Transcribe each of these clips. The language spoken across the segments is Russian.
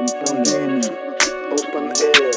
открытом поле. Open Air.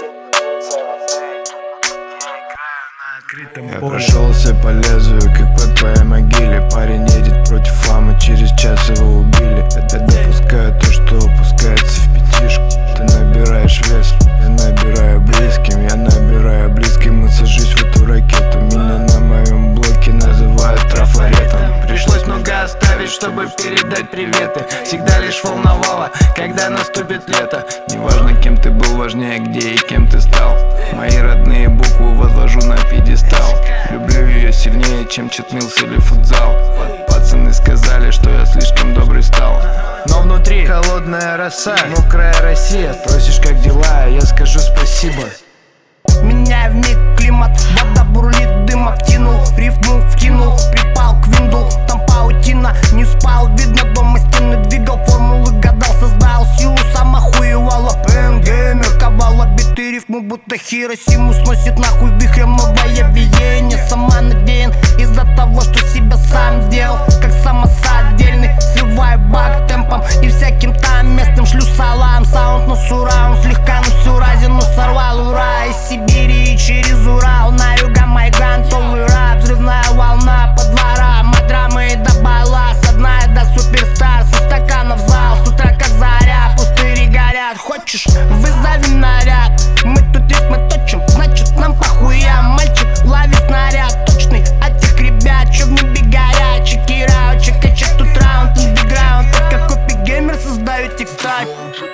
Я прошелся по лезвию, как по твоей могиле. Парень едет против фамы, через час его убили. Это допускаю то, что упускается в пятишку. Ты набираешь вес, я набираю близким. Я набираю близким и сажусь в эту ракету. Меня на моем блоке называют трафаретом. Пришлось много оставить, чтобы передать приветы. Всегда лишь волновало, когда наступит лето. Неважно, кем ты был, важнее где и кем ты стал. Мои родные буквы возложу на пьедестал. Люблю ее сильнее, чем читмилс или футзал. Пацаны сказали, что я слишком добрый стал. Но внутри холодная роса, мокрая Россия. Спросишь, как дела, я скажу спасибо. Меняю вмиг климат, вода бурлит, дым обтянул. Рифму вкинул, припал к винду. Там паутина, не спал, видно дома стены. Двигал формулы, гадал, создал силу. Сам охуевала, ПНГ ковала биты, рифму будто Хиросиму сносит нахуй вихрем новое веяние. Сама надеян из-за того, что себя сам сделал, как самосадельный. Срываю бак темпом и всяким там местным шлю салам. Саунд на сураунд, слегка, но всю разину сорвал, ура. Из Сибири и через Урал, на Юго-Майдан, толый рап. Взрывная волна по дворам, от драмы до байла, с одна до суперстар. Со стаканов в зал, с утра как заря, пустыри горят. Хочешь, вызови наряд, мы тут рифмы точим, значит нам похуя. Мальчик ловит снаряд точный от тех ребят, чё в небе горят. Чекирау, чекачек, тут раунд, андеграунд. Так как копи геймер создают текстак.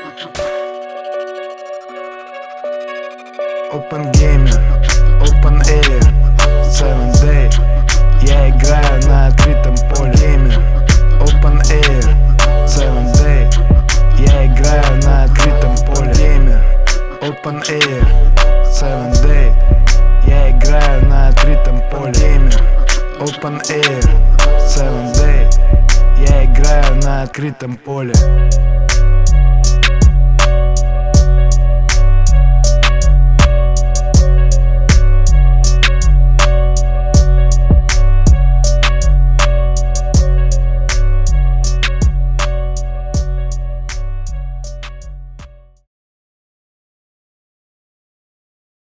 Open Gamer, Open Air, 7 Day. Я играю на открытом поле. Gamer, Open Air, 7 Day. Я играю на открытом поле. Gamer, Open Air, 7 Day. Я играю на открытом поле. Gamer, Open Air, 7 Day. Я играю на открытом поле.